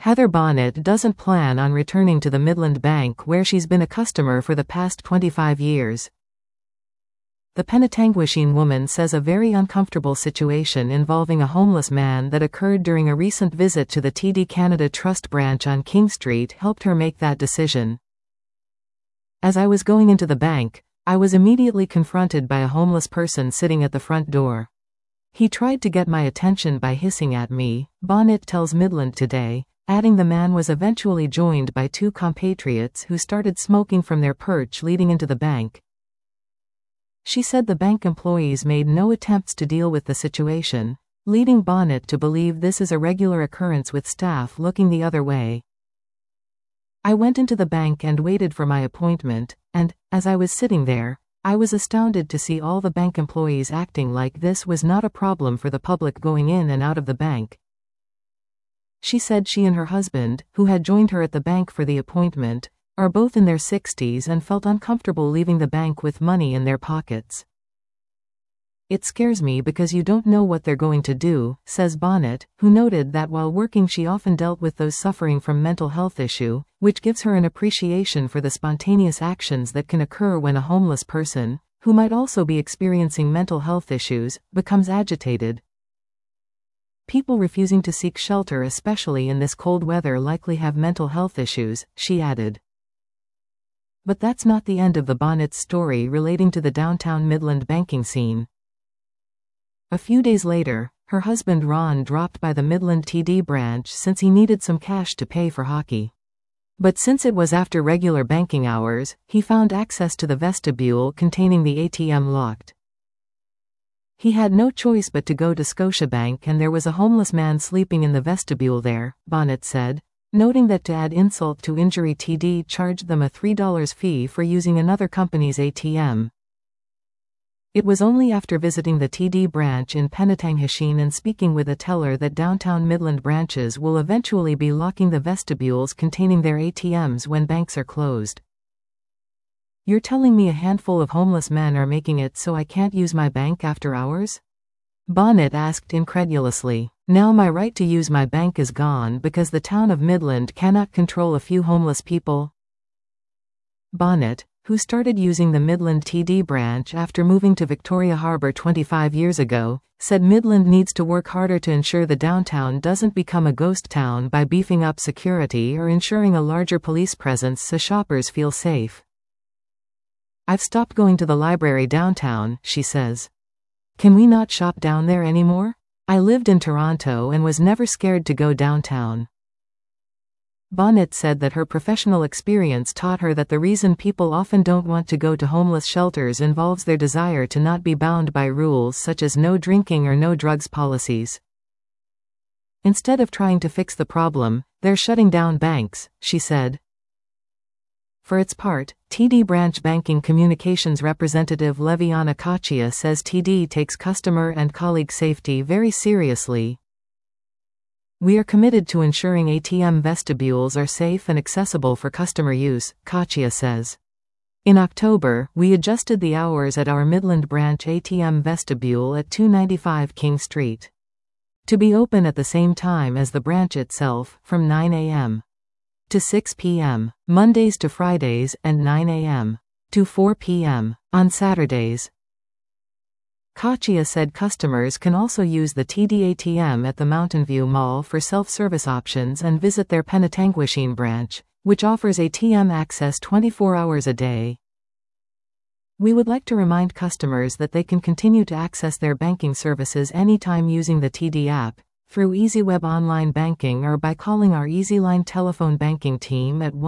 Heather Bonnet doesn't plan on returning to the Midland Bank where she's been a customer for the past 25 years. The Penetanguishene woman says a very uncomfortable situation involving a homeless man that occurred during a recent visit to the TD Canada Trust branch on King Street helped her make that decision. As I was going into the bank, I was immediately confronted by a homeless person sitting at the front door. He tried to get my attention by hissing at me, Bonnet tells Midland Today, adding the man was eventually joined by two compatriots who started smoking from their perch leading into the bank. She said the bank employees made no attempts to deal with the situation, leading Bonnet to believe this is a regular occurrence with staff looking the other way. I went into the bank and waited for my appointment, and, as I was sitting there, I was astounded to see all the bank employees acting like this was not a problem for the public going in and out of the bank. She said she and her husband, who had joined her at the bank for the appointment, are both in their 60s and felt uncomfortable leaving the bank with money in their pockets. It scares me because you don't know what they're going to do, says Bonnet, who noted that while working she often dealt with those suffering from mental health issue, which gives her an appreciation for the spontaneous actions that can occur when a homeless person, who might also be experiencing mental health issues, becomes agitated. People refusing to seek shelter, especially in this cold weather, likely have mental health issues, she added. But that's not the end of the Bonnet's story relating to the downtown Midland banking scene. A few days later, her husband Ron dropped by the Midland TD branch since he needed some cash to pay for hockey. But since it was after regular banking hours, he found access to the vestibule containing the ATM locked. He had no choice but to go to Scotiabank, and there was a homeless man sleeping in the vestibule there, Bonnet said, noting that to add insult to injury TD charged them a $3 fee for using another company's ATM. It was only after visiting the TD branch in Penetanguishene and speaking with a teller that downtown Midland branches will eventually be locking the vestibules containing their ATMs when banks are closed. You're telling me a handful of homeless men are making it so I can't use my bank after hours? Bonnet asked incredulously. Now my right to use my bank is gone because the town of Midland cannot control a few homeless people? Bonnet, who started using the Midland TD branch after moving to Victoria Harbour 25 years ago, said Midland needs to work harder to ensure the downtown doesn't become a ghost town by beefing up security or ensuring a larger police presence so shoppers feel safe. I've stopped going to the library downtown, she says. Can we not shop down there anymore? I lived in Toronto and was never scared to go downtown. Bonnet said that her professional experience taught her that the reason people often don't want to go to homeless shelters involves their desire to not be bound by rules such as no drinking or no drugs policies. Instead of trying to fix the problem, they're shutting down banks, she said. For its part, TD branch banking communications representative Leviana Caccia says TD takes customer and colleague safety very seriously. We are committed to ensuring ATM vestibules are safe and accessible for customer use, Caccia says. In October, we adjusted the hours at our Midland branch ATM vestibule at 295 King Street to be open at the same time as the branch itself, from 9 a.m. to 6 p.m., Mondays to Fridays, and 9 a.m. to 4 p.m. on Saturdays. Caccia said customers can also use the TD ATM at the Mountain View Mall for self-service options and visit their Penetanguishene branch, which offers ATM access 24 hours a day. We would like to remind customers that they can continue to access their banking services anytime using the TD app, through EasyWeb online banking, or by calling our EasyLine telephone banking team at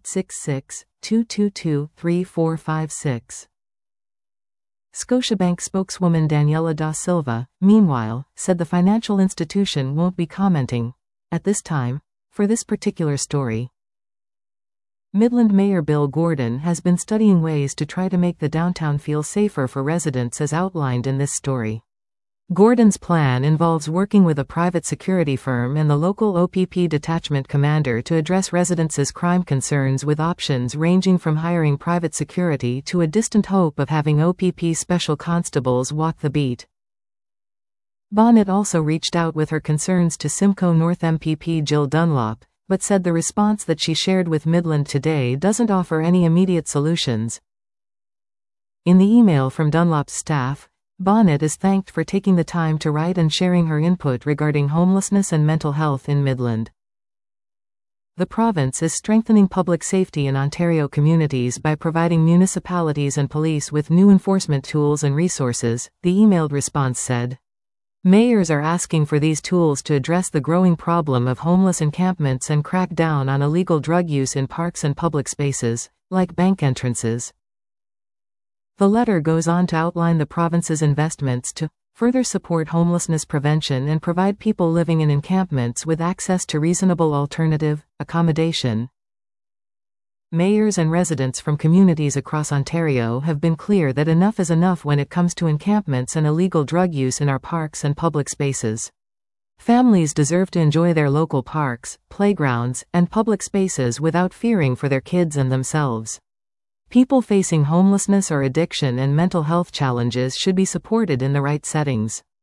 1-866-222-3456. Scotiabank spokeswoman Daniela da Silva, meanwhile, said the financial institution won't be commenting, at this time, for this particular story. Midland Mayor Bill Gordon has been studying ways to try to make the downtown feel safer for residents as outlined in this story. Gordon's plan involves working with a private security firm and the local OPP detachment commander to address residents' crime concerns, with options ranging from hiring private security to a distant hope of having OPP special constables walk the beat. Bonnet also reached out with her concerns to Simcoe North MPP Jill Dunlop, but said the response that she shared with Midland Today doesn't offer any immediate solutions. In the email from Dunlop's staff, Bonnet is thanked for taking the time to write and sharing her input regarding homelessness and mental health in Midland. The province is strengthening public safety in Ontario communities by providing municipalities and police with new enforcement tools and resources, the emailed response said. Mayors are asking for these tools to address the growing problem of homeless encampments and crack down on illegal drug use in parks and public spaces, like bank entrances. The letter goes on to outline the province's investments to further support homelessness prevention and provide people living in encampments with access to reasonable alternative accommodation. Mayors and residents from communities across Ontario have been clear that enough is enough when it comes to encampments and illegal drug use in our parks and public spaces. Families deserve to enjoy their local parks, playgrounds, and public spaces without fearing for their kids and themselves. People facing homelessness or addiction and mental health challenges should be supported in the right settings.